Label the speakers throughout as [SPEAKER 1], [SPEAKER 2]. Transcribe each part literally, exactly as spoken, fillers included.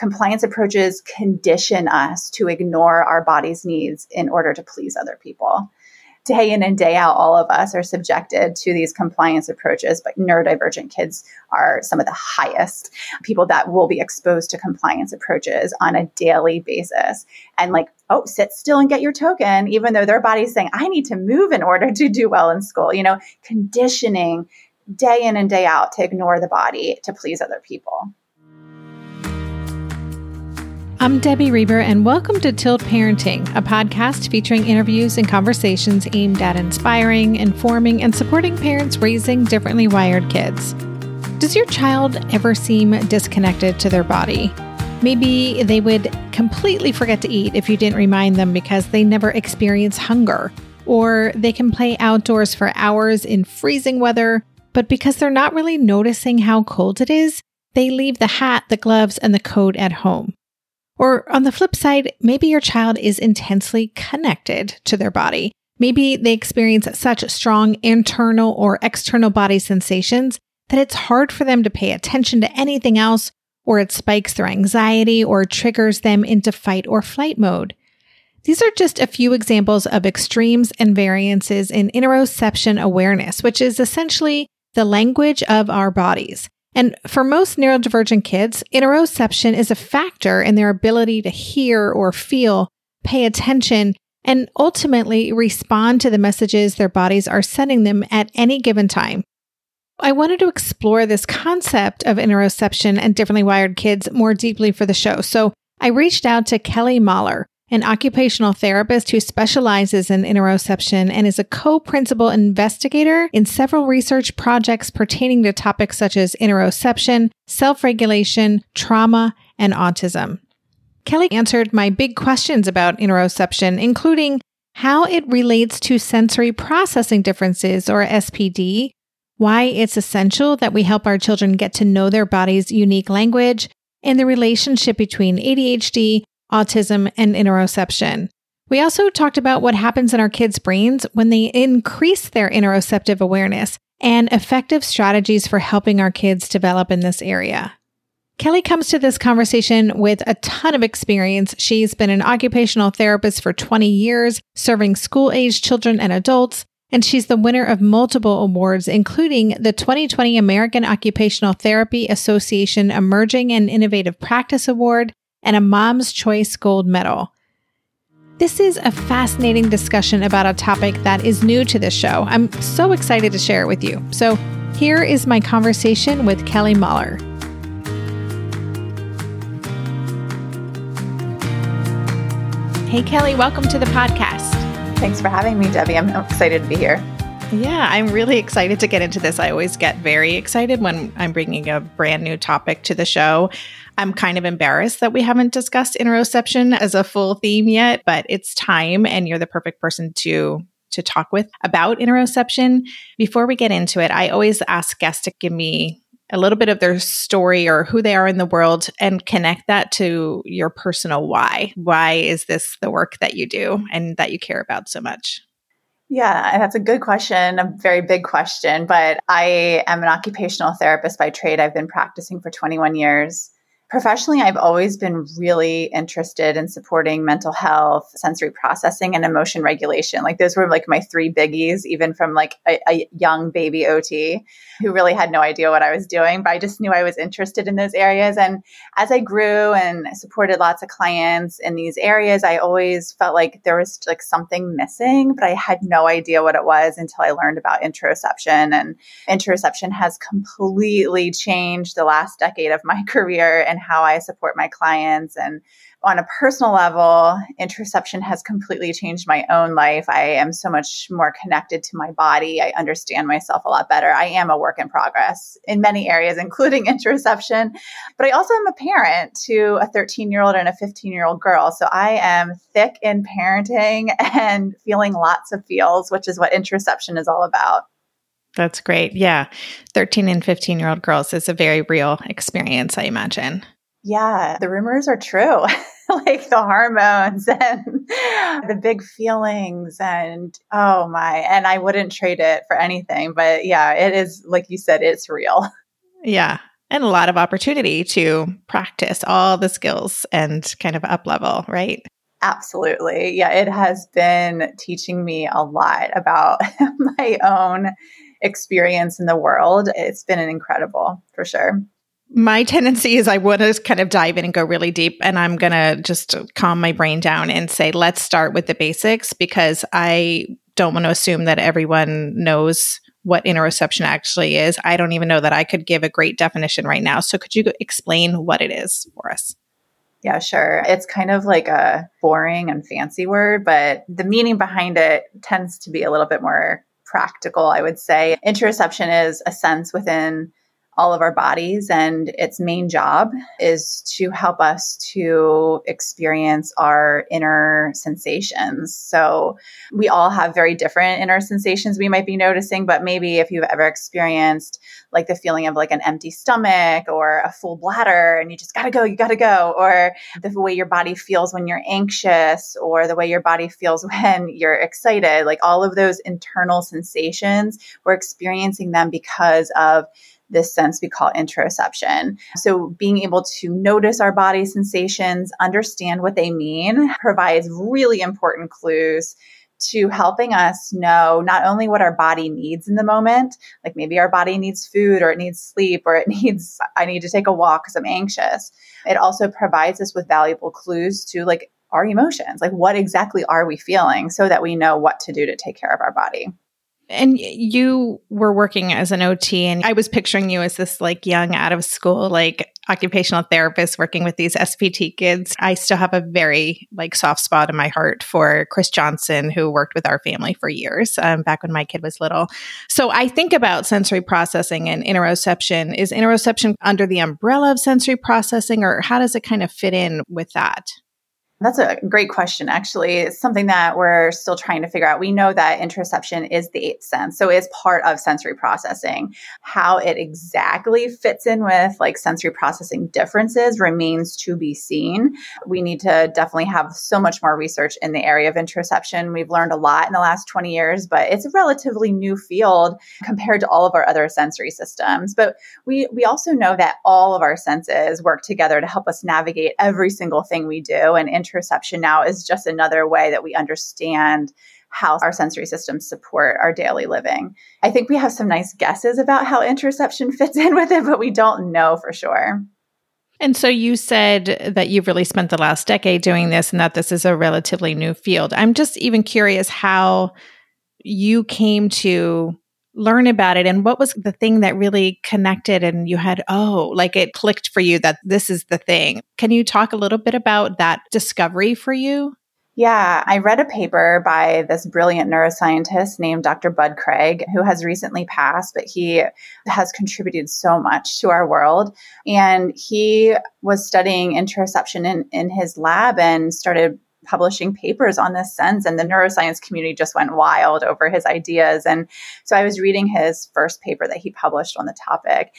[SPEAKER 1] compliance approaches condition us to ignore our body's needs in order to please other people. Day in and day out, all of us are subjected to these compliance approaches, but neurodivergent kids are some of the highest people that will be exposed to compliance approaches on a daily basis. And like, oh, sit still and get your token, even though their body's saying, I need to move in order to do well in school. You know, conditioning day in and day out to ignore the body to please other people.
[SPEAKER 2] I'm Debbie Reber, and welcome to Tilt Parenting, a podcast featuring interviews and conversations aimed at inspiring, informing, and supporting parents raising differently wired kids. Does your child ever seem disconnected to their body? Maybe they would completely forget to eat if you didn't remind them because they never experience hunger. Or they can play outdoors for hours in freezing weather, but because they're not really noticing how cold it is, they leave the hat, the gloves, and the coat at home. Or on the flip side, maybe your child is intensely connected to their body. Maybe they experience such strong internal or external body sensations that it's hard for them to pay attention to anything else, or it spikes their anxiety or triggers them into fight or flight mode. These are just a few examples of extremes and variances in interoception awareness, which is essentially the language of our bodies. And for most neurodivergent kids, interoception is a factor in their ability to hear or feel, pay attention, and ultimately respond to the messages their bodies are sending them at any given time. I wanted to explore this concept of interoception and differently wired kids more deeply for the show, so I reached out to Kelly Mahler, an occupational therapist who specializes in interoception and is a co-principal investigator in several research projects pertaining to topics such as interoception, self-regulation, trauma, and autism. Kelly answered my big questions about interoception, including how it relates to sensory processing differences, or S P D, why it's essential that we help our children get to know their body's unique language, and the relationship between A D H D, autism, and interoception. We also talked about what happens in our kids' brains when they increase their interoceptive awareness and effective strategies for helping our kids develop in this area. Kelly comes to this conversation with a ton of experience. She's been an occupational therapist for twenty years, serving school-aged children and adults, and she's the winner of multiple awards, including the twenty twenty American Occupational Therapy Association Emerging and Innovative Practice Award, and a Mom's Choice Gold Medal. This is a fascinating discussion about a topic that is new to this show. I'm so excited to share it with you. So here is my conversation with Kelly Mahler. Hey, Kelly, welcome to the podcast.
[SPEAKER 1] Thanks for having me, Debbie. I'm excited to be here.
[SPEAKER 2] Yeah, I'm really excited to get into this. I always get very excited when I'm bringing a brand new topic to the show. I'm kind of embarrassed that we haven't discussed interoception as a full theme yet, but it's time, and you're the perfect person to to talk with about interoception. Before we get into it, I always ask guests to give me a little bit of their story or who they are in the world and connect that to your personal why. Why is this the work that you do and that you care about so much?
[SPEAKER 1] Yeah, and that's a good question, a very big question, but I am an occupational therapist by trade. I've been practicing for twenty-one years. Professionally, I've always been really interested in supporting mental health, sensory processing, and emotion regulation. Like those were like my three biggies, even from like a, a young baby O T who really had no idea what I was doing, but I just knew I was interested in those areas. And as I grew and supported lots of clients in these areas, I always felt like there was like something missing, but I had no idea what it was until I learned about interoception. And interoception has completely changed the last decade of my career and how I support my clients. And on a personal level, interoception has completely changed my own life. I am so much more connected to my body. I understand myself a lot better. I am a work in progress in many areas, including interoception. But I also am a parent to a thirteen-year-old and a fifteen-year-old girl. So I am thick in parenting and feeling lots of feels, which is what interoception is all about.
[SPEAKER 2] That's great. Yeah. thirteen and fifteen-year-old girls is a very real experience, I imagine.
[SPEAKER 1] Yeah, the rumors are true, like the hormones and the big feelings and oh my, and I wouldn't trade it for anything. But yeah, it is, like you said, it's real.
[SPEAKER 2] Yeah. And a lot of opportunity to practice all the skills and kind of up level, right?
[SPEAKER 1] Absolutely. Yeah, it has been teaching me a lot about my own experience in the world. It's been an incredible, for sure.
[SPEAKER 2] My tendency is I want to kind of dive in and go really deep, and I'm going to just calm my brain down and say, let's start with the basics, because I don't want to assume that everyone knows what interoception actually is. I don't even know that I could give a great definition right now. So could you explain what it is for us?
[SPEAKER 1] Yeah, sure. It's kind of like a boring and fancy word, but the meaning behind it tends to be a little bit more practical, I would say. Interoception is a sense within all of our bodies, and its main job is to help us to experience our inner sensations. So we all have very different inner sensations we might be noticing, but maybe if you've ever experienced like the feeling of like an empty stomach or a full bladder and you just gotta go, you gotta go, or the way your body feels when you're anxious, or the way your body feels when you're excited, like all of those internal sensations, we're experiencing them because of this sense we call interoception. So being able to notice our body sensations, understand what they mean, provides really important clues to helping us know not only what our body needs in the moment, like maybe our body needs food or it needs sleep or it needs, I need to take a walk because I'm anxious. It also provides us with valuable clues to like our emotions, like what exactly are we feeling, so that we know what to do to take care of our body.
[SPEAKER 2] And you were working as an O T, and I was picturing you as this like young out of school, like occupational therapist working with these S P T kids. I still have a very like soft spot in my heart for Chris Johnson, who worked with our family for years, um, back when my kid was little. So I think about sensory processing and interoception. Is interoception under the umbrella of sensory processing, or how does it kind of fit in with that?
[SPEAKER 1] That's a great question, actually. It's something that we're still trying to figure out. We know that interoception is the eighth sense, so it's part of sensory processing. How it exactly fits in with like sensory processing differences remains to be seen. We need to definitely have so much more research in the area of interoception. We've learned a lot in the last twenty years, but it's a relatively new field compared to all of our other sensory systems. But we, we also know that all of our senses work together to help us navigate every single thing we do, and interoception now is just another way that we understand how our sensory systems support our daily living. I think we have some nice guesses about how interoception fits in with it, but we don't know for sure.
[SPEAKER 2] And so you said that you've really spent the last decade doing this and that this is a relatively new field. I'm just even curious how you came to learn about it, and what was the thing that really connected and you had, oh, like it clicked for you that this is the thing. Can you talk a little bit about that discovery for you?
[SPEAKER 1] Yeah, I read a paper by this brilliant neuroscientist named Doctor Bud Craig, who has recently passed, but he has contributed so much to our world. And he was studying interoception in, in his lab and started publishing papers on this sense, and the neuroscience community just went wild over his ideas. And so I was reading his first paper that he published on the topic,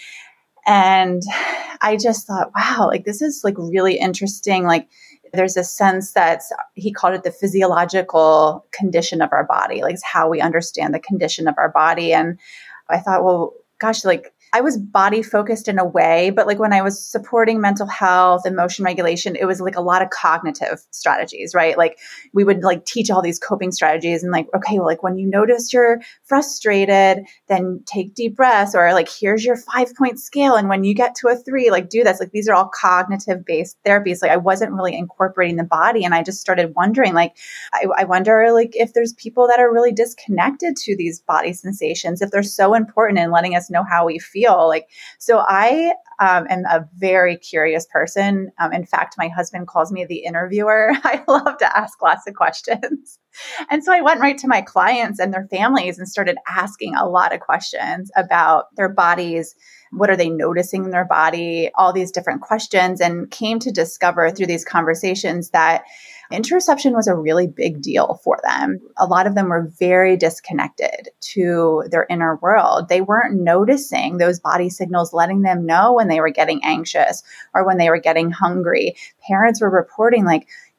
[SPEAKER 1] and I just thought, wow, like this is like really interesting. Like there's a sense that he called it the physiological condition of our body, like it's how we understand the condition of our body. And I thought, well, gosh, like I was body focused in a way, but like when I was supporting mental health, emotion regulation, it was like a lot of cognitive strategies, right? Like we would like teach all these coping strategies and like, okay, well, like when you notice you're frustrated, then take deep breaths, or like, here's your five point scale. And when you get to a three, like do this. Like these are all cognitive based therapies. Like I wasn't really incorporating the body. And I just started wondering, like, I, I wonder like if there's people that are really disconnected to these body sensations, if they're so important in letting us know how we feel. Like, so I um, am a very curious person. Um, in fact, my husband calls me the interviewer. I love to ask lots of questions. And so I went right to my clients and their families and started asking a lot of questions about their bodies. What are they noticing in their body? All these different questions, and came to discover through these conversations that interoception was a really big deal for them. A lot of them were very disconnected to their inner world. They weren't noticing those body signals letting them know when they were getting anxious or when they were getting hungry. Parents were reporting like,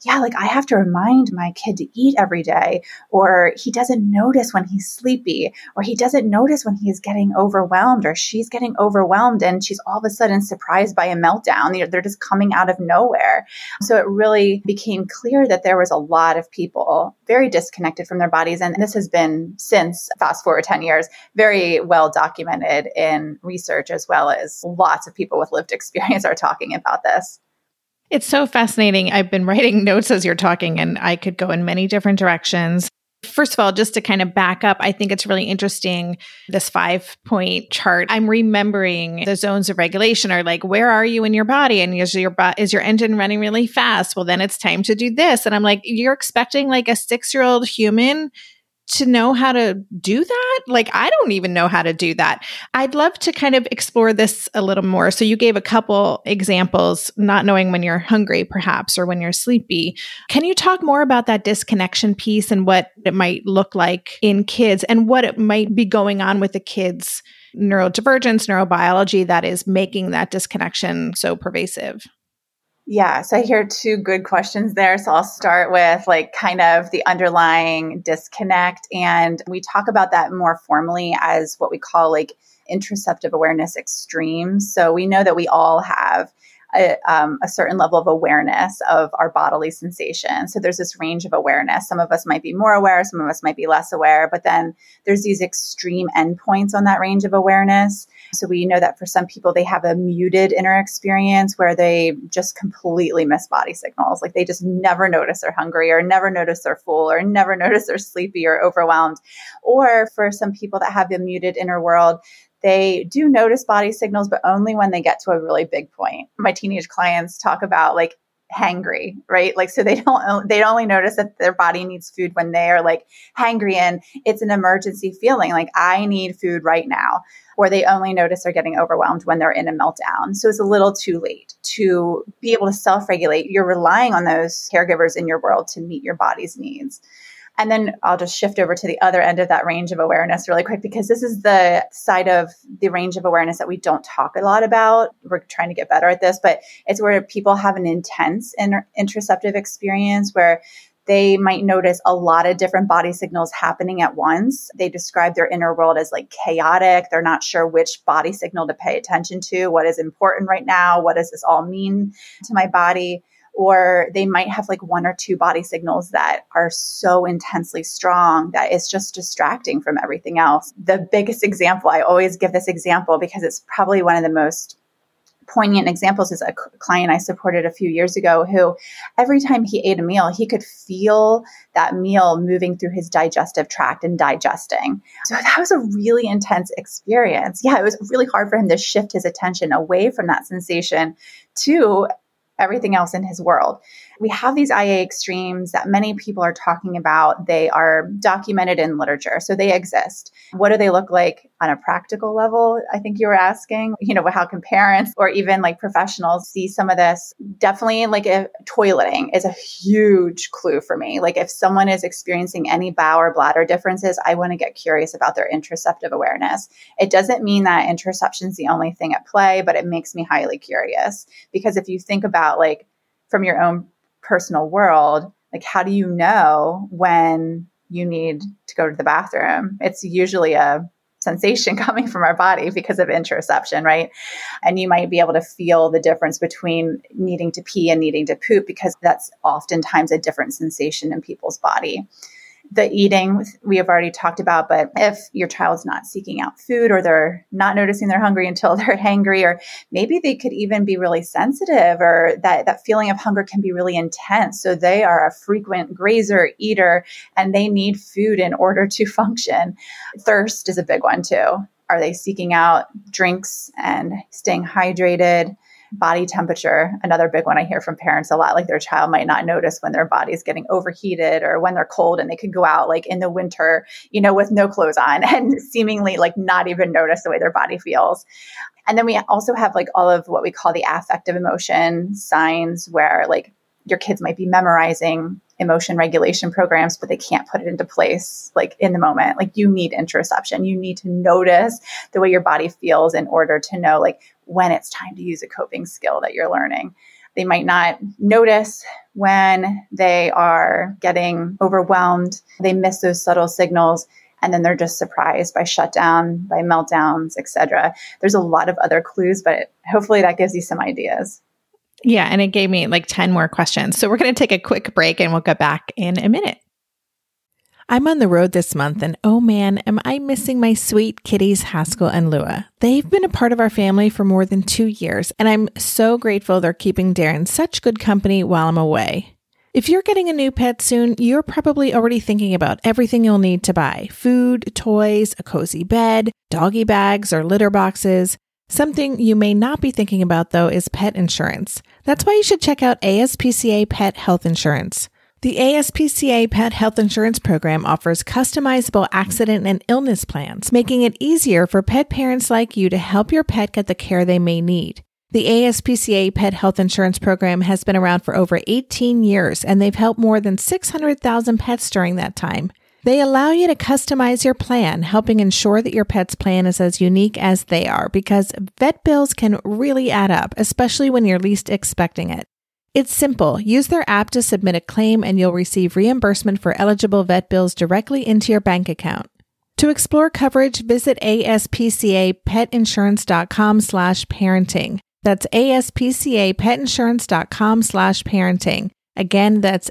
[SPEAKER 1] yeah, like I have to remind my kid to eat every day, or he doesn't notice when he's sleepy, or he doesn't notice when he's getting overwhelmed, or she's getting overwhelmed and she's all of a sudden surprised by a meltdown. You know, they're just coming out of nowhere. So it really became clear that there was a lot of people very disconnected from their bodies. And this has been, since fast forward ten years, very well documented in research, as well as lots of people with lived experience are talking about this.
[SPEAKER 2] It's so fascinating. I've been writing notes as you're talking, and I could go in many different directions. First of all, just to kind of back up, I think it's really interesting, this five point chart. I'm remembering the zones of regulation are like, where are you in your body? And is your, bo- is your engine running really fast? Well, then it's time to do this. And I'm like, you're expecting like a six-year-old human to know how to do that? Like, I don't even know how to do that. I'd love to kind of explore this a little more. So you gave a couple examples, not knowing when you're hungry, perhaps, or when you're sleepy. Can you talk more about that disconnection piece and what it might look like in kids and what it might be going on with the kids' neurodivergence, neurobiology that is making that disconnection so pervasive?
[SPEAKER 1] Yeah, so I hear two good questions there. So I'll start with like kind of the underlying disconnect. And we talk about that more formally as what we call like interoceptive awareness extremes. So we know that we all have a, um, a certain level of awareness of our bodily sensation. So there's this range of awareness. Some of us might be more aware, some of us might be less aware, but then there's these extreme endpoints on that range of awareness. So we know that for some people, they have a muted inner experience where they just completely miss body signals. Like they just never notice they're hungry, or never notice they're full, or never notice they're sleepy or overwhelmed. Or for some people that have the muted inner world, they do notice body signals, but only when they get to a really big point. My teenage clients talk about like hangry, right? Like, so they don't, they only notice that their body needs food when they are like hangry, and it's an emergency feeling. Like, I need food right now. Or they only notice they're getting overwhelmed when they're in a meltdown. So it's a little too late to be able to self-regulate. You're relying on those caregivers in your world to meet your body's needs. And then I'll just shift over to the other end of that range of awareness really quick, because this is the side of the range of awareness that we don't talk a lot about. We're trying to get better at this, but it's where people have an intense inter- interoceptive experience where they might notice a lot of different body signals happening at once. They describe their inner world as like chaotic. They're not sure which body signal to pay attention to. What is important right now? What does this all mean to my body? Or they might have like one or two body signals that are so intensely strong that it's just distracting from everything else. The biggest example, I always give this example because it's probably one of the most poignant examples, is a client I supported a few years ago who every time he ate a meal, he could feel that meal moving through his digestive tract and digesting. So that was a really intense experience. Yeah, it was really hard for him to shift his attention away from that sensation to everything else in his world. We have these I A extremes that many people are talking about. They are documented in literature, so they exist. What do they look like on a practical level? I think you were asking, you know, how can parents or even like professionals see some of this? Definitely like if toileting is a huge clue for me. Like if someone is experiencing any bowel or bladder differences, I want to get curious about their interoceptive awareness. It doesn't mean that interoception is the only thing at play, but it makes me highly curious, because if you think about like from your own personal world, like how do you know when you need to go to the bathroom? It's usually a sensation coming from our body because of interoception, right? And you might be able to feel the difference between needing to pee and needing to poop, because that's oftentimes a different sensation in people's body. The eating we have already talked about, but if your child's not seeking out food, or they're not noticing they're hungry until they're hangry, or maybe they could even be really sensitive, or that, that feeling of hunger can be really intense. So they are a frequent grazer, eater, and they need food in order to function. Thirst is a big one too. Are they seeking out drinks and staying hydrated? Body temperature, another big one I hear from parents a lot, like their child might not notice when their body's getting overheated or when they're cold, and they could go out like in the winter, you know, with no clothes on and seemingly like not even notice the way their body feels. And then we also have like all of what we call the affective emotion signs, where like your kids might be memorizing emotion regulation programs, but they can't put it into place like in the moment. Like you need interoception. You need to notice the way your body feels in order to know like when it's time to use a coping skill that you're learning. They might not notice when they are getting overwhelmed. They miss those subtle signals. And then they're just surprised by shutdown, by meltdowns, et cetera. There's a lot of other clues, but hopefully that gives you some ideas.
[SPEAKER 2] Yeah. And it gave me like ten more questions. So we're going to take a quick break and we'll get back in a minute. I'm on the road this month, and oh man, am I missing my sweet kitties, Haskell and Lua. They've been a part of our family for more than two years, and I'm so grateful they're keeping Darren such good company while I'm away. If you're getting a new pet soon, you're probably already thinking about everything you'll need to buy: food, toys, a cozy bed, doggy bags, or litter boxes. Something you may not be thinking about, though, is pet insurance. That's why you should check out A S P C A Pet Health Insurance. The A S P C A Pet Health Insurance Program offers customizable accident and illness plans, making it easier for pet parents like you to help your pet get the care they may need. The A S P C A Pet Health Insurance Program has been around for over eighteen years, and they've helped more than six hundred thousand pets during that time. They allow you to customize your plan, helping ensure that your pet's plan is as unique as they are, because vet bills can really add up, especially when you're least expecting it. It's simple. Use their app to submit a claim and you'll receive reimbursement for eligible vet bills directly into your bank account. To explore coverage, visit aspcapetinsurance.com slash parenting. That's aspcapetinsurance.com slash parenting. Again, that's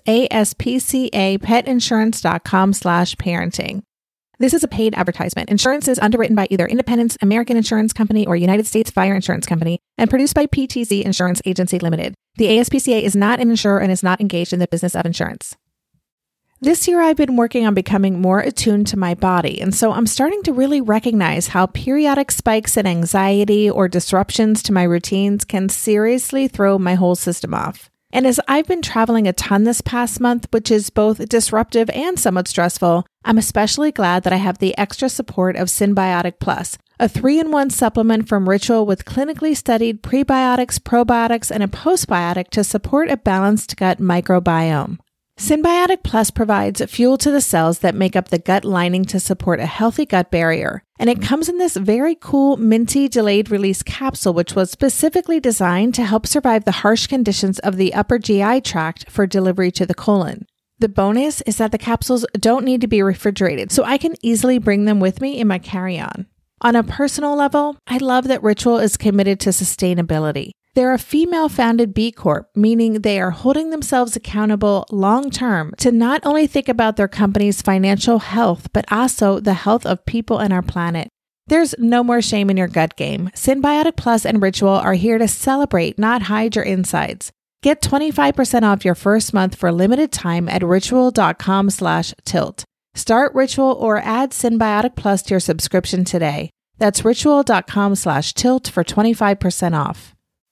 [SPEAKER 2] aspcapetinsurance.com slash parenting. This is a paid advertisement. Insurance is underwritten by either Independence American Insurance Company or United States Fire Insurance Company and produced by P T Z Insurance Agency Limited. The A S P C A is not an insurer and is not engaged in the business of insurance. This year, I've been working on becoming more attuned to my body, and so I'm starting to really recognize how periodic spikes in anxiety or disruptions to my routines can seriously throw my whole system off. And as I've been traveling a ton this past month, which is both disruptive and somewhat stressful, I'm especially glad that I have the extra support of Synbiotic Plus, a three-in-one supplement from Ritual with clinically studied prebiotics, probiotics, and a postbiotic to support a balanced gut microbiome. Synbiotic Plus provides fuel to the cells that make up the gut lining to support a healthy gut barrier. And it comes in this very cool minty delayed release capsule, which was specifically designed to help survive the harsh conditions of the upper G I tract for delivery to the colon. The bonus is that the capsules don't need to be refrigerated, so I can easily bring them with me in my carry-on. On a personal level, I love that Ritual is committed to sustainability. They're a female-founded B Corp, meaning they are holding themselves accountable long-term to not only think about their company's financial health, but also the health of people and our planet. There's no more shame in your gut game. Synbiotic Plus and Ritual are here to celebrate, not hide your insides. Get twenty-five percent off your first month for limited time at ritual.com slash tilt. Start Ritual or add Synbiotic Plus to your subscription today. That's ritual.com slash tilt for twenty-five percent off.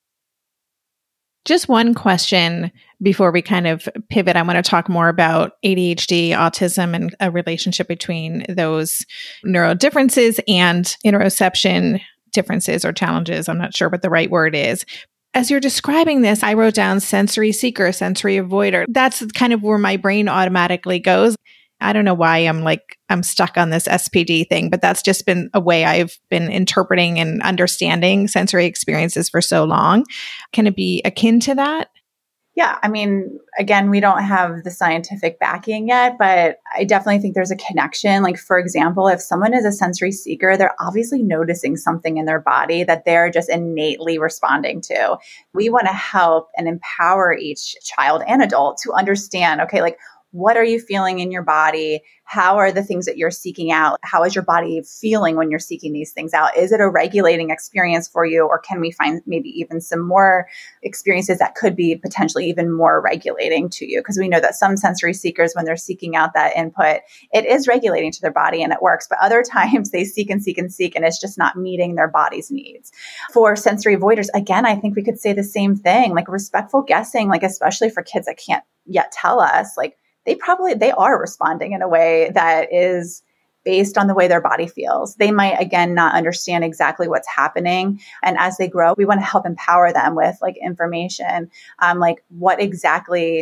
[SPEAKER 2] Just one question before we kind of pivot. I want to talk more about A D H D, autism, and a relationship between those neuro differences and interoception differences or challenges. I'm not sure what the right word is. As you're describing this, I wrote down sensory seeker, sensory avoider. That's kind of where my brain automatically goes. I don't know why I'm like, I'm stuck on this S P D thing, but that's just been a way I've been interpreting and understanding sensory experiences for so long. Can it be akin to that?
[SPEAKER 1] Yeah. I mean, again, we don't have the scientific backing yet, but I definitely think there's a connection. Like, for example, if someone is a sensory seeker, they're obviously noticing something in their body that they're just innately responding to. We want to help and empower each child and adult to understand, okay, like, what are you feeling in your body? How are the things that you're seeking out? How is your body feeling when you're seeking these things out? Is it a regulating experience for you? Or can we find maybe even some more experiences that could be potentially even more regulating to you? Because we know that some sensory seekers, when they're seeking out that input, it is regulating to their body and it works. But other times they seek and seek and seek, and it's just not meeting their body's needs. For sensory avoiders, again, I think we could say the same thing, like respectful guessing, like especially for kids that can't yet tell us, like, they probably, they are responding in a way that is based on the way their body feels. They might, again, not understand exactly what's happening. And as they grow, we want to help empower them with like information, um, like what exactly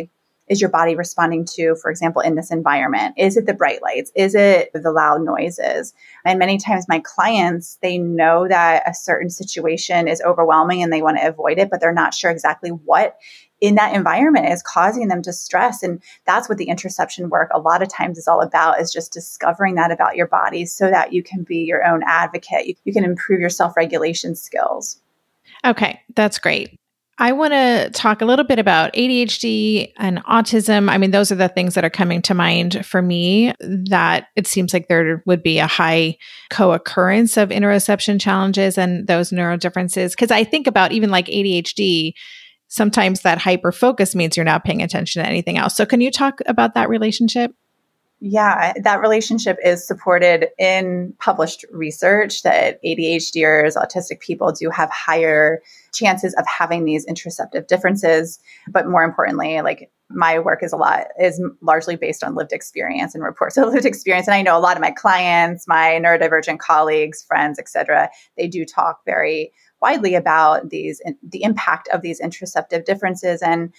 [SPEAKER 1] is your body responding to, for example, in this environment? Is it the bright lights? Is it the loud noises? And many times my clients, they know that a certain situation is overwhelming and they want to avoid it, but they're not sure exactly what in that environment is causing them to stress. And that's what the interoception work a lot of times is all about, is just discovering that about your body so that you can be your own advocate. You, you can improve your self-regulation skills.
[SPEAKER 2] Okay, that's great. I want to talk a little bit about A D H D and autism. I mean, those are the things that are coming to mind for me, that it seems like there would be a high co-occurrence of interoception challenges and those neuro differences. Because I think about even like A D H D, sometimes that hyper focus means you're not paying attention to anything else. So can you talk about that relationship?
[SPEAKER 1] Yeah, that relationship is supported in published research that ADHDers, autistic people do have higher chances of having these interoceptive differences. But more importantly, like my work is a lot, is largely based on lived experience and reports of lived experience. And I know a lot of my clients, my neurodivergent colleagues, friends, et cetera, they do talk very widely about these, the impact of these interoceptive differences. And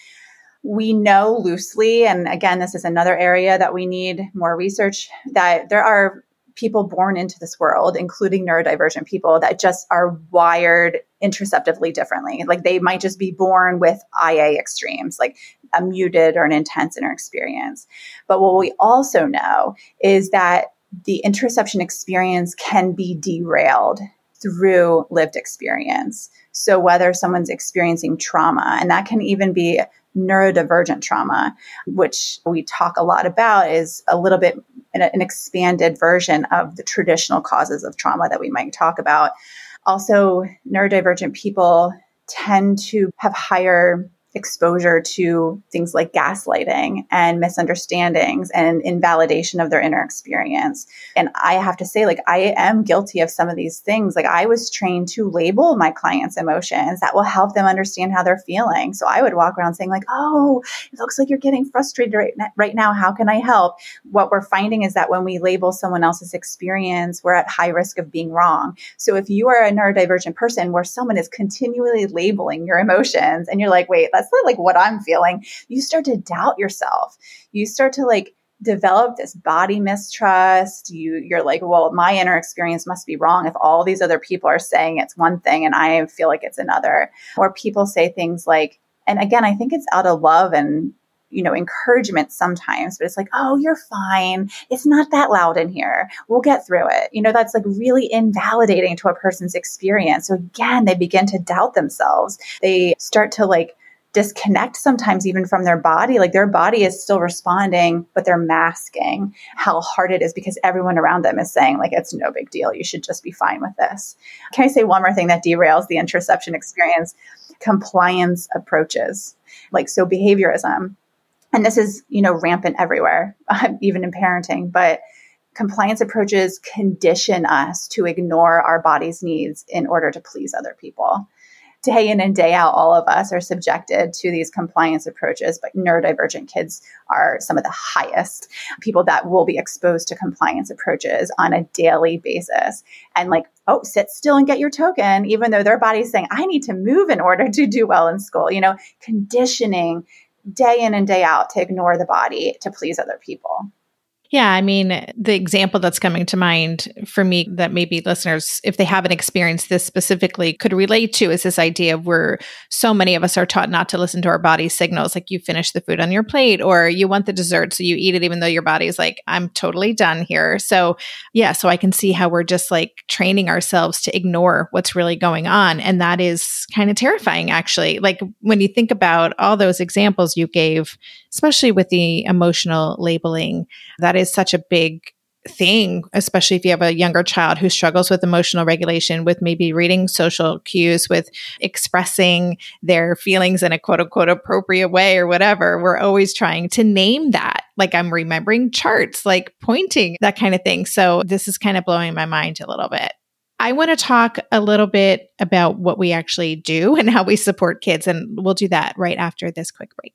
[SPEAKER 1] we know loosely, and again, this is another area that we need more research, that there are people born into this world, including neurodivergent people, that just are wired interoceptively differently. Like they might just be born with I A extremes, like a muted or an intense inner experience. But what we also know is that the interoception experience can be derailed through lived experience. So whether someone's experiencing trauma, and that can even be neurodivergent trauma, which we talk a lot about, is a little bit an, an expanded version of the traditional causes of trauma that we might talk about. Also, neurodivergent people tend to have higher exposure to things like gaslighting and misunderstandings and invalidation of their inner experience. And I have to say, like, I am guilty of some of these things. Like, I was trained to label my clients' emotions that will help them understand how they're feeling. So I would walk around saying like, oh, it looks like you're getting frustrated right, right now. How can I help? What we're finding is that when we label someone else's experience, we're at high risk of being wrong. So if you are a neurodivergent person where someone is continually labeling your emotions and you're like, wait, that's not like what I'm feeling, you start to doubt yourself. You start to like develop this body mistrust. You, you're like, well, my inner experience must be wrong if all these other people are saying it's one thing and I feel like it's another. Or people say things like, and again, I think it's out of love and, you know, encouragement sometimes, but it's like, oh, you're fine. It's not that loud in here. We'll get through it. You know, that's like really invalidating to a person's experience. So again, they begin to doubt themselves. They start to like disconnect sometimes even from their body. Like their body is still responding, but they're masking how hard it is because everyone around them is saying like, it's no big deal. You should just be fine with this. Can I say one more thing that derails the interoception experience? Compliance approaches. Like, so behaviorism, and this is, you know, rampant everywhere, even in parenting, but compliance approaches condition us to ignore our body's needs in order to please other people. Day in and day out, all of us are subjected to these compliance approaches, but neurodivergent kids are some of the highest people that will be exposed to compliance approaches on a daily basis. And like, oh, sit still and get your token, even though their body's saying, I need to move in order to do well in school. You know, conditioning day in and day out to ignore the body to please other people.
[SPEAKER 2] Yeah, I mean, the example that's coming to mind for me that maybe listeners, if they haven't experienced this specifically, could relate to is this idea of where so many of us are taught not to listen to our body's signals. Like you finish the food on your plate or you want the dessert, so you eat it even though your body is like, I'm totally done here. So yeah, so I can see how we're just like training ourselves to ignore what's really going on. And that is kind of terrifying, actually. Like when you think about all those examples you gave, especially with the emotional labeling, that is such a big thing, especially if you have a younger child who struggles with emotional regulation, with maybe reading social cues, with expressing their feelings in a quote unquote appropriate way or whatever. We're always trying to name that. Like I'm remembering charts, like pointing, that kind of thing. So this is kind of blowing my mind a little bit. I want to talk a little bit about what we actually do and how we support kids. And we'll do that right after this quick break.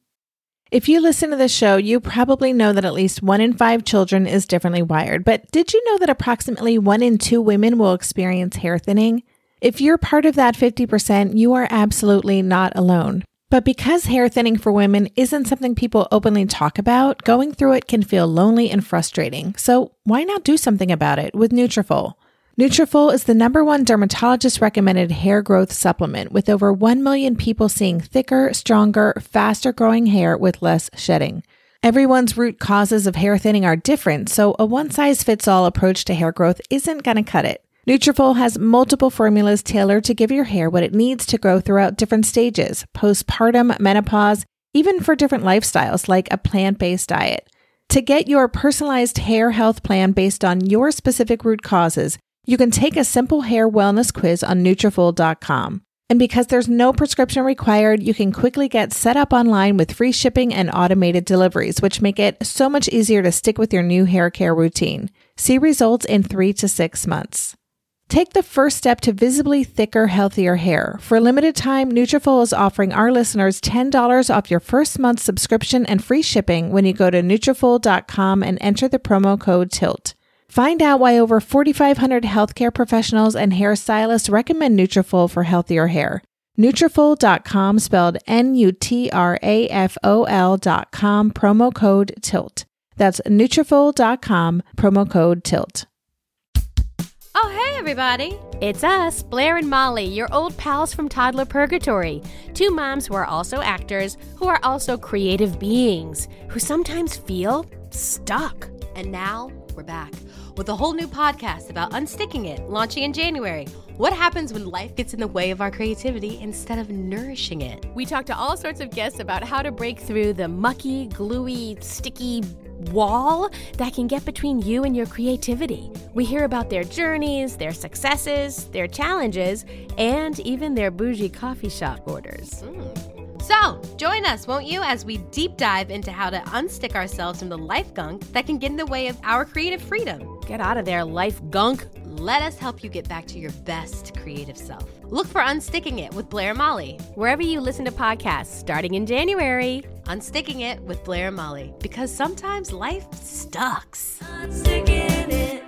[SPEAKER 2] If you listen to the show, you probably know that at least one in five children is differently wired. But did you know that approximately one in two women will experience hair thinning? If you're part of that fifty percent, you are absolutely not alone. But because hair thinning for women isn't something people openly talk about, going through it can feel lonely and frustrating. So why not do something about it with Nutrafol? Nutrafol is the number one dermatologist-recommended hair growth supplement, with over one million people seeing thicker, stronger, faster-growing hair with less shedding. Everyone's root causes of hair thinning are different, so a one-size-fits-all approach to hair growth isn't going to cut it. Nutrafol has multiple formulas tailored to give your hair what it needs to grow throughout different stages, postpartum, menopause, even for different lifestyles like a plant-based diet. To get your personalized hair health plan based on your specific root causes, you can take a simple hair wellness quiz on Nutrafol dot com. And because there's no prescription required, you can quickly get set up online with free shipping and automated deliveries, which make it so much easier to stick with your new hair care routine. See results in three to six months. Take the first step to visibly thicker, healthier hair. For a limited time, Nutrafol is offering our listeners ten dollars off your first month subscription and free shipping when you go to Nutrafol dot com and enter the promo code TILT. Find out why over forty-five hundred healthcare professionals and hairstylists recommend Nutrafol for healthier hair. Nutrafol dot com, spelled N U T R A F O L dot com, promo code TILT. That's Nutrafol dot com, promo code TILT.
[SPEAKER 3] Oh, hey, everybody. It's us, Blair and Molly, your old pals from Toddler Purgatory. Two moms who are also actors, who are also creative beings, who sometimes feel stuck. And now we're back with a whole new podcast about unsticking it, launching in January. What happens when life gets in the way of our creativity instead of nourishing it? We talk to all sorts of guests about how to break through the mucky, gluey, sticky wall that can get between you and your creativity. We hear about their journeys, their successes, their challenges, and even their bougie coffee shop orders. Mm. So, join us, won't you, as we deep dive into how to unstick ourselves from the life gunk that can get in the way of our creative freedom. Get out of there, life gunk. Let us help you get back to your best creative self. Look for Unsticking It with Blair and Molly, wherever you listen to podcasts, starting in January. Unsticking It with Blair and Molly, because sometimes life sucks. Unsticking it.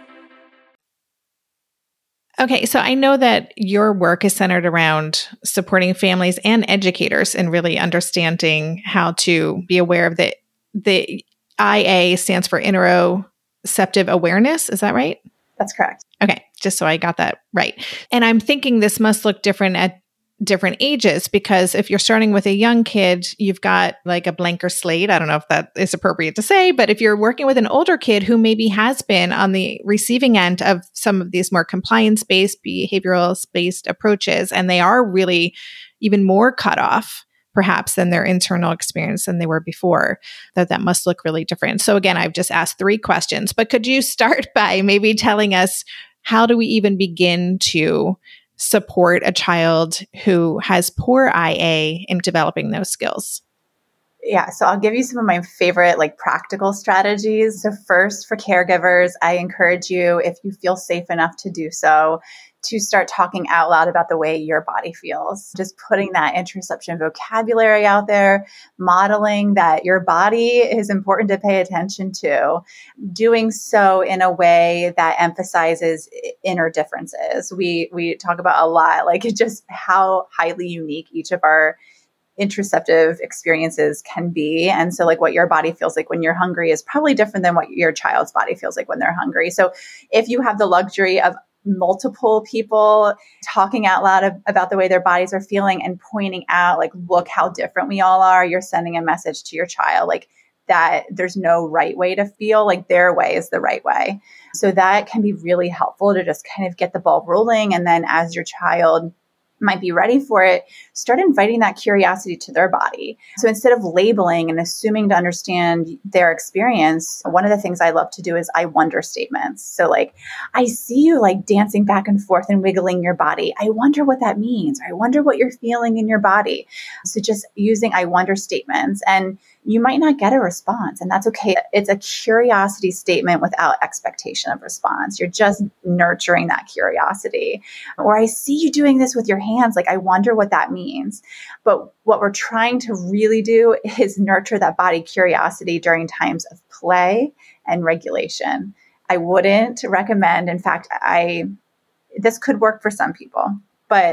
[SPEAKER 2] Okay, so I know that your work is centered around supporting families and educators in really understanding how to be aware of the, the I A stands for interoceptive awareness. Is that right?
[SPEAKER 1] That's correct.
[SPEAKER 2] Okay, just so I got that right. And I'm thinking this must look different at different ages, because if you're starting with a young kid, you've got like a blanker slate. I don't know if that is appropriate to say, but if you're working with an older kid who maybe has been on the receiving end of some of these more compliance-based, behavioral-based approaches, and they are really even more cut off perhaps than their internal experience than they were before, that that must look really different. So again, I've just asked three questions, but could you start by maybe telling us, how do we even begin to support a child who has poor I A in developing those skills?
[SPEAKER 1] Yeah, so I'll give you some of my favorite like practical strategies. So first, for caregivers, I encourage you, if you feel safe enough to do so, to start talking out loud about the way your body feels. Just putting that interoception vocabulary out there, modeling that your body is important to pay attention to, doing so in a way that emphasizes inner differences. We we talk about a lot, like just how highly unique each of our interoceptive experiences can be. And so like what your body feels like when you're hungry is probably different than what your child's body feels like when they're hungry. So if you have the luxury of multiple people talking out loud ab- about the way their bodies are feeling and pointing out, like, look how different we all are, you're sending a message to your child, like that there's no right way to feel, like their way is the right way. So that can be really helpful to just kind of get the ball rolling. And then as your child might be ready for it, start inviting that curiosity to their body. So instead of labeling and assuming to understand their experience, one of the things I love to do is I wonder statements. So like, I see you like dancing back and forth and wiggling your body. I wonder what that means. Or I wonder what you're feeling in your body. So just using I wonder statements, and you might not get a response, and that's okay. It's a curiosity statement without expectation of response. You're just nurturing that curiosity. Or I see you doing this with your hands. Like, I wonder what that means. But what we're trying to really do is nurture that body curiosity during times of play and regulation. I wouldn't recommend, in fact, I, this could work for some people, but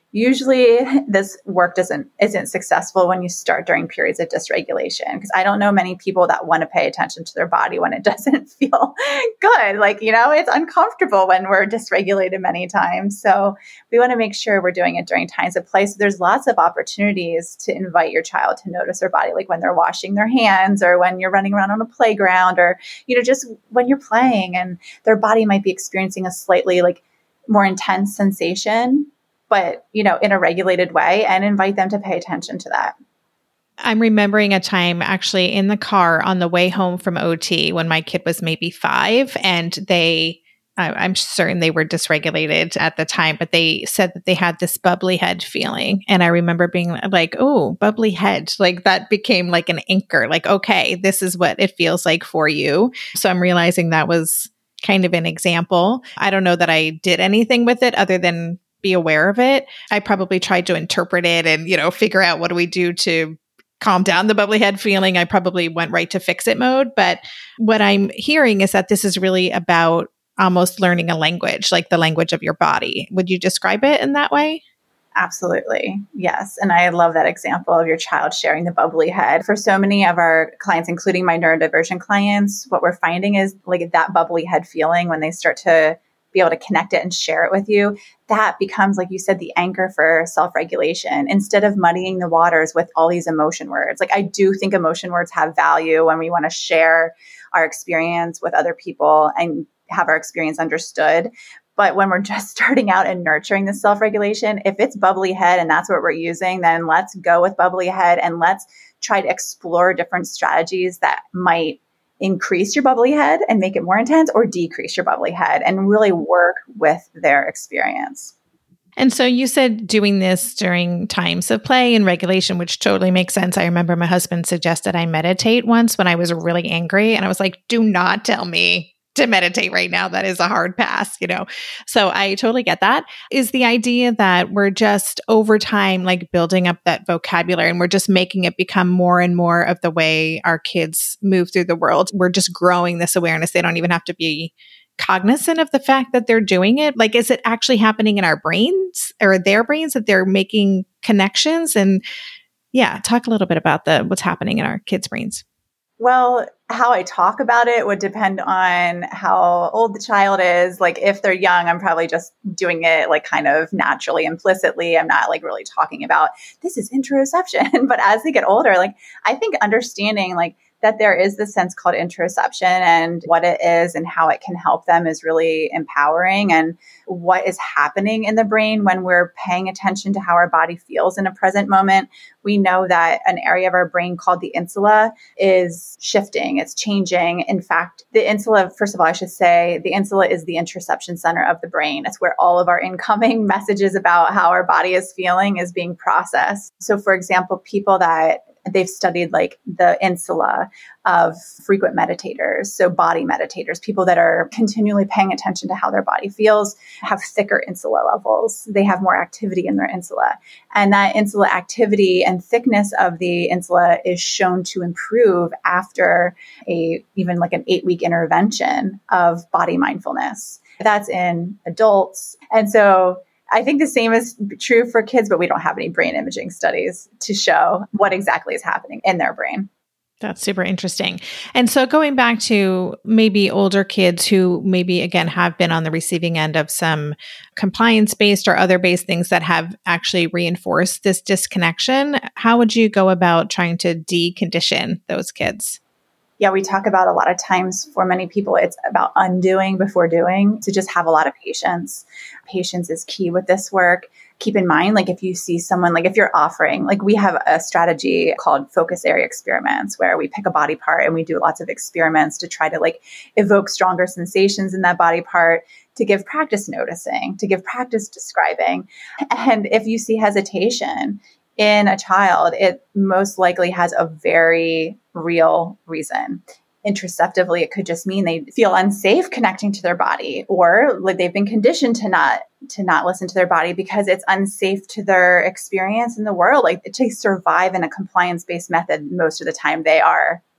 [SPEAKER 1] Usually this work doesn't isn't successful when you start during periods of dysregulation, because I don't know many people that want to pay attention to their body when it doesn't feel good. Like, you know, it's uncomfortable when we're dysregulated many times. So we want to make sure we're doing it during times of play. So there's lots of opportunities to invite your child to notice their body, like when they're washing their hands or when you're running around on a playground, or, you know, just when you're playing and their body might be experiencing a slightly like more intense sensation, but, you know, in a regulated way, and invite them to pay attention to that.
[SPEAKER 2] I'm remembering a time actually in the car on the way home from O T when my kid was maybe five, and they, I'm certain they were dysregulated at the time, but they said that they had this bubbly head feeling. And I remember being like, oh, bubbly head, like that became like an anchor, like, okay, this is what it feels like for you. So I'm realizing that was kind of an example. I don't know that I did anything with it other than be aware of it. I probably tried to interpret it and, you know, figure out what do we do to calm down the bubbly head feeling. I probably went right to fix it mode. But what I'm hearing is that this is really about almost learning a language, like the language of your body. Would you describe it in that way?
[SPEAKER 1] Absolutely. Yes. And I love that example of your child sharing the bubbly head. For so many of our clients, including my neurodivergent clients, what we're finding is like that bubbly head feeling when they start to be able to connect it and share it with you, that becomes, like you said, the anchor for self-regulation instead of muddying the waters with all these emotion words. Like, I do think emotion words have value when we want to share our experience with other people and have our experience understood. But when we're just starting out and nurturing the self-regulation, if it's bubbly head and that's what we're using, then let's go with bubbly head and let's try to explore different strategies that might increase your bubbly head and make it more intense, or decrease your bubbly head and really work with their experience.
[SPEAKER 2] And so you said doing this during times of play and regulation, which totally makes sense. I remember my husband suggested I meditate once when I was really angry. And I was like, do not tell me to meditate right now. That is a hard pass, you know? So I totally get that. Is the idea that we're just over time, like building up that vocabulary, and we're just making it become more and more of the way our kids move through the world. We're just growing this awareness. They don't even have to be cognizant of the fact that they're doing it. Like, is it actually happening in our brains or their brains that they're making connections? And yeah, talk a little bit about the what's happening in our kids' brains.
[SPEAKER 1] Well, how I talk about it would depend on how old the child is. Like, if they're young, I'm probably just doing it like kind of naturally, implicitly. I'm not like really talking about this is interoception. But as they get older, like, I think understanding like that there is this sense called interoception and what it is and how it can help them is really empowering. And what is happening in the brain when we're paying attention to how our body feels in a present moment. We know that an area of our brain called the insula is shifting, it's changing. In fact, the insula, first of all, I should say, the insula is the interoception center of the brain. It's where all of our incoming messages about how our body is feeling is being processed. So for example, people that they've studied like the insula of frequent meditators, so body meditators, people that are continually paying attention to how their body feels, have thicker insula levels. They have more activity in their insula. And that insula activity and thickness of the insula is shown to improve after a even like an eight-week intervention of body mindfulness. That's in adults. And so I think the same is true for kids, but we don't have any brain imaging studies to show what exactly is happening in their brain.
[SPEAKER 2] That's super interesting. And so going back to maybe older kids who maybe, again, have been on the receiving end of some compliance-based or other-based things that have actually reinforced this disconnection, how would you go about trying to decondition those kids?
[SPEAKER 1] Yeah, we talk about a lot of times for many people, it's about undoing before doing. So just have a lot of patience. Patience is key with this work. Keep in mind, like if you see someone, like if you're offering, like we have a strategy called focus area experiments where we pick a body part and we do lots of experiments to try to like evoke stronger sensations in that body part, to give practice noticing, to give practice describing. And if you see hesitation in a child, it most likely has a very real reason. Interoceptively, it could just mean they feel unsafe connecting to their body, or like they've been conditioned to not to not listen to their body because it's unsafe to their experience in the world. Like to survive in a compliance-based method, most of the time they are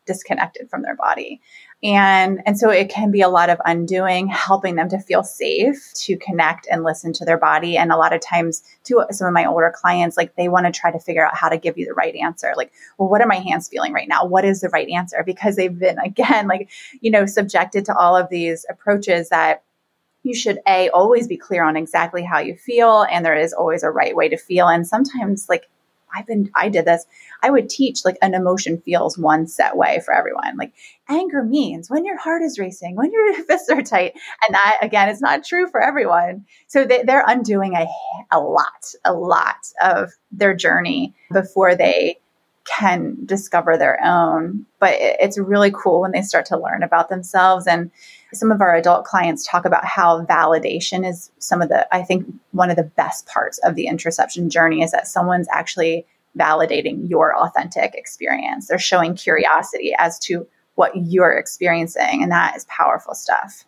[SPEAKER 1] disconnected from their body. And, and so it can be a lot of undoing, helping them to feel safe, to connect and listen to their body. And a lot of times to some of my older clients, like they want to try to figure out how to give you the right answer. Like, well, what are my hands feeling right now? What is the right answer? Because they've been, again, like, you know, subjected to all of these approaches that you should A, always be clear on exactly how you feel. And there is always a right way to feel. And sometimes like, I've been, I did this. I would teach like an emotion feels one set way for everyone. Like anger means when your heart is racing, when your fists are tight. And that, again, is not true for everyone. So they, they're undoing a, a lot, a lot of their journey before they can discover their own. But it, it's really cool when they start to learn about themselves. And some of our adult clients talk about how validation is some of the, I think one of the best parts of the interoception journey is that someone's actually validating your authentic experience. They're showing curiosity as to what you're experiencing. And that is powerful stuff.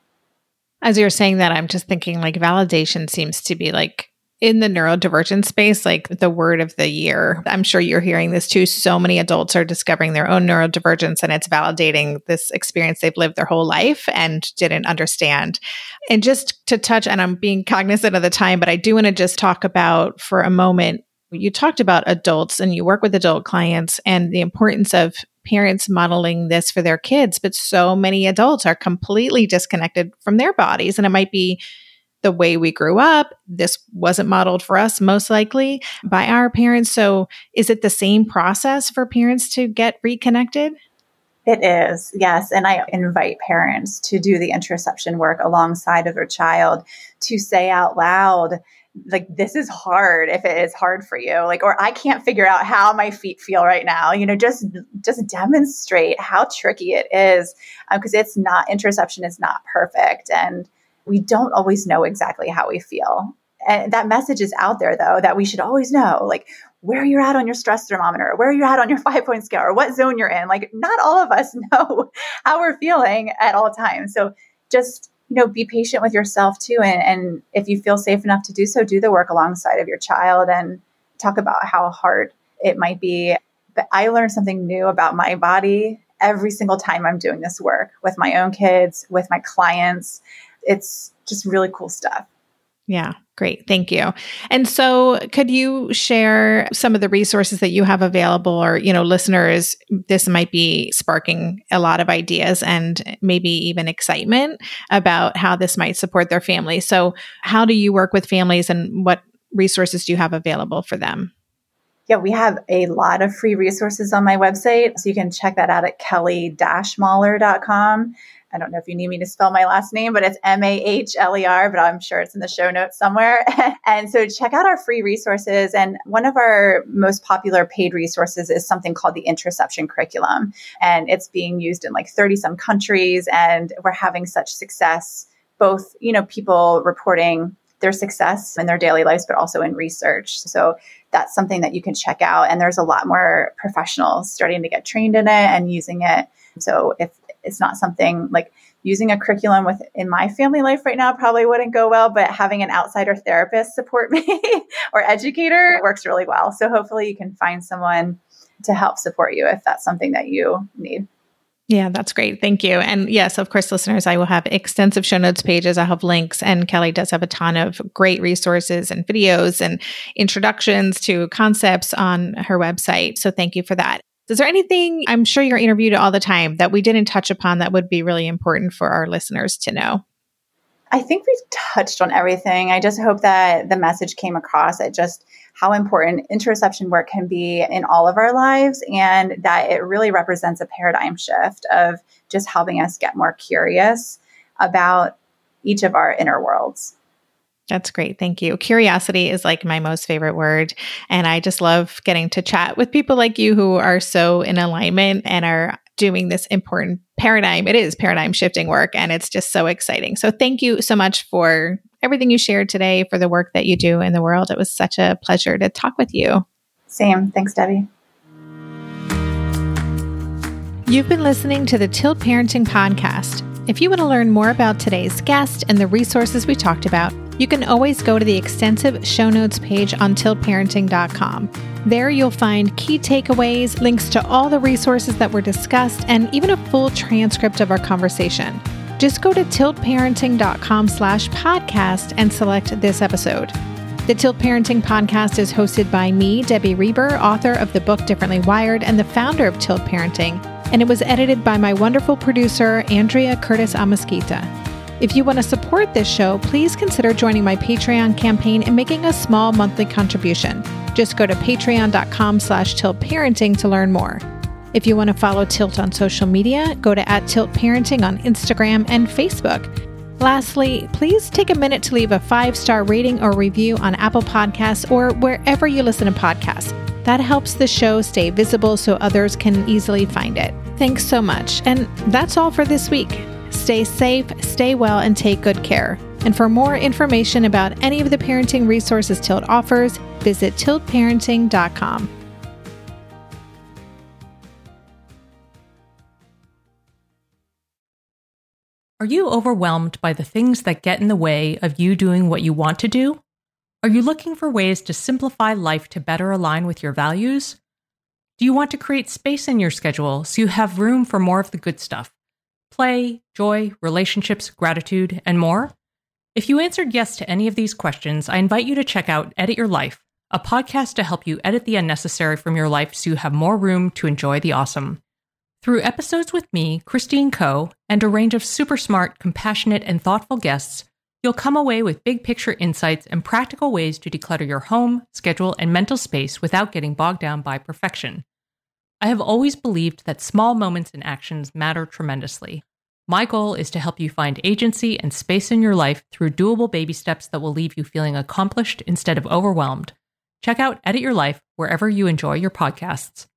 [SPEAKER 2] As you're saying that, I'm just thinking like validation seems to be like in the neurodivergent space, like the word of the year. I'm sure you're hearing this too. So many adults are discovering their own neurodivergence, and it's validating this experience they've lived their whole life and didn't understand. And just to touch, and I'm being cognizant of the time, but I do want to just talk about for a moment, you talked about adults and you work with adult clients and the importance of parents modeling this for their kids, but so many adults are completely disconnected from their bodies. And it might be the way we grew up. This wasn't modeled for us, most likely by our parents. So is it the same process for parents to get reconnected?
[SPEAKER 1] It is, yes. And I invite parents to do the interoception work alongside of their child, to say out loud, like, this is hard if it is hard for you, like, or I can't figure out how my feet feel right now. You know, just, just demonstrate how tricky it is, because um, it's not, interoception is not perfect. And we don't always know exactly how we feel. And that message is out there, though, that we should always know, like, where you're at on your stress thermometer, or where you're at on your five point scale, or what zone you're in. Like, not all of us know how we're feeling at all times. So just, you know, be patient with yourself too. And, and if you feel safe enough to do so, do the work alongside of your child and talk about how hard it might be. But I learned something new about my body every single time I'm doing this work with my own kids, with my clients. It's just really cool stuff.
[SPEAKER 2] Yeah, great. Thank you. And so could you share some of the resources that you have available, or, you know, listeners, this might be sparking a lot of ideas and maybe even excitement about how this might support their family. So how do you work with families, and what resources do you have available for them?
[SPEAKER 1] Yeah, we have a lot of free resources on my website. So you can check that out at kelly dash mahler dot com. I don't know if you need me to spell my last name, but it's M A H L E R, but I'm sure it's in the show notes somewhere. And so check out our free resources. And one of our most popular paid resources is something called the Interoception Curriculum. And it's being used in like thirty some countries. And we're having such success, both, you know, people reporting their success in their daily lives, but also in research. So that's something that you can check out. And there's a lot more professionals starting to get trained in it and using it. So if it's not something like using a curriculum with in my family life right now probably wouldn't go well, but having an outsider therapist support me or educator works really well. So hopefully you can find someone to help support you if that's something that you need.
[SPEAKER 2] Yeah, that's great. Thank you. And yes, of course, listeners, I will have extensive show notes pages. I have links, and Kelly does have a ton of great resources and videos and introductions to concepts on her website. So thank you for that. Is there anything, I'm sure you're interviewed all the time, that we didn't touch upon that would be really important for our listeners to know?
[SPEAKER 1] I think we've touched on everything. I just hope that the message came across at just how important interoception work can be in all of our lives, and that it really represents a paradigm shift of just helping us get more curious about each of our inner worlds.
[SPEAKER 2] That's great. Thank you. Curiosity is like my most favorite word. And I just love getting to chat with people like you who are so in alignment and are doing this important paradigm. It is paradigm shifting work, and it's just so exciting. So thank you so much for everything you shared today, for the work that you do in the world. It was such a pleasure to talk with you.
[SPEAKER 1] Same. Thanks, Debbie.
[SPEAKER 2] You've been listening to the Tilt Parenting Podcast. If you want to learn more about today's guest and the resources we talked about, you can always go to the extensive show notes page on tilt parenting dot com. There you'll find key takeaways, links to all the resources that were discussed, and even a full transcript of our conversation. Just go to tiltparenting.com slash podcast and select this episode. The Tilt Parenting Podcast is hosted by me, Debbie Reber, author of the book Differently Wired and the founder of Tilt Parenting, and it was edited by my wonderful producer, Andrea Curtis Amasquita. If you want to support this show, please consider joining my Patreon campaign and making a small monthly contribution. Just go to patreon.com slash tiltparenting to learn more. If you want to follow Tilt on social media, go to at Tilt Parenting on Instagram and Facebook. Lastly, please take a minute to leave a five-star rating or review on Apple Podcasts or wherever you listen to podcasts. That helps the show stay visible so others can easily find it. Thanks so much. And that's all for this week. Stay safe, stay well, and take good care. And for more information about any of the parenting resources Tilt offers, visit tilt parenting dot com.
[SPEAKER 4] Are you overwhelmed by the things that get in the way of you doing what you want to do? Are you looking for ways to simplify life to better align with your values? Do you want to create space in your schedule so you have room for more of the good stuff? Play, joy, relationships, gratitude, and more? If you answered yes to any of these questions, I invite you to check out Edit Your Life, a podcast to help you edit the unnecessary from your life so you have more room to enjoy the awesome. Through episodes with me, Christine Coe, and a range of super smart, compassionate, and thoughtful guests, you'll come away with big picture insights and practical ways to declutter your home, schedule, and mental space without getting bogged down by perfection. I have always believed that small moments and actions matter tremendously. My goal is to help you find agency and space in your life through doable baby steps that will leave you feeling accomplished instead of overwhelmed. Check out Edit Your Life wherever you enjoy your podcasts.